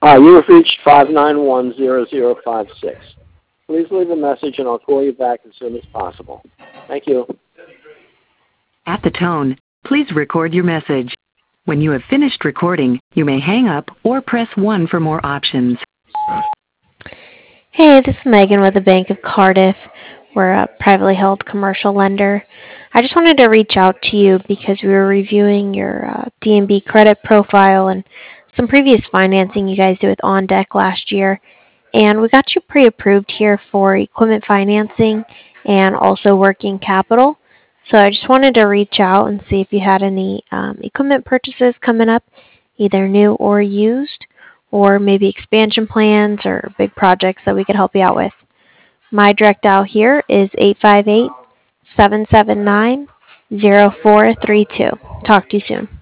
You have reached 591-0056. Please leave a message and I'll call you back as soon as possible. Thank you. At the tone, please record your message. When you have finished recording, you may hang up or press 1 for more options. Hey, this is Megan with the Bank of Cardiff. We're a privately held commercial lender. I just wanted to reach out to you because we were reviewing your D&B credit profile and some previous financing you guys did with On Deck last year. And we got you pre-approved here for equipment financing and also working capital. So I just wanted to reach out and see if you had any equipment purchases coming up, either new or used, or maybe expansion plans or big projects that we could help you out with. My direct dial here is 858-779-0432. Talk to you soon.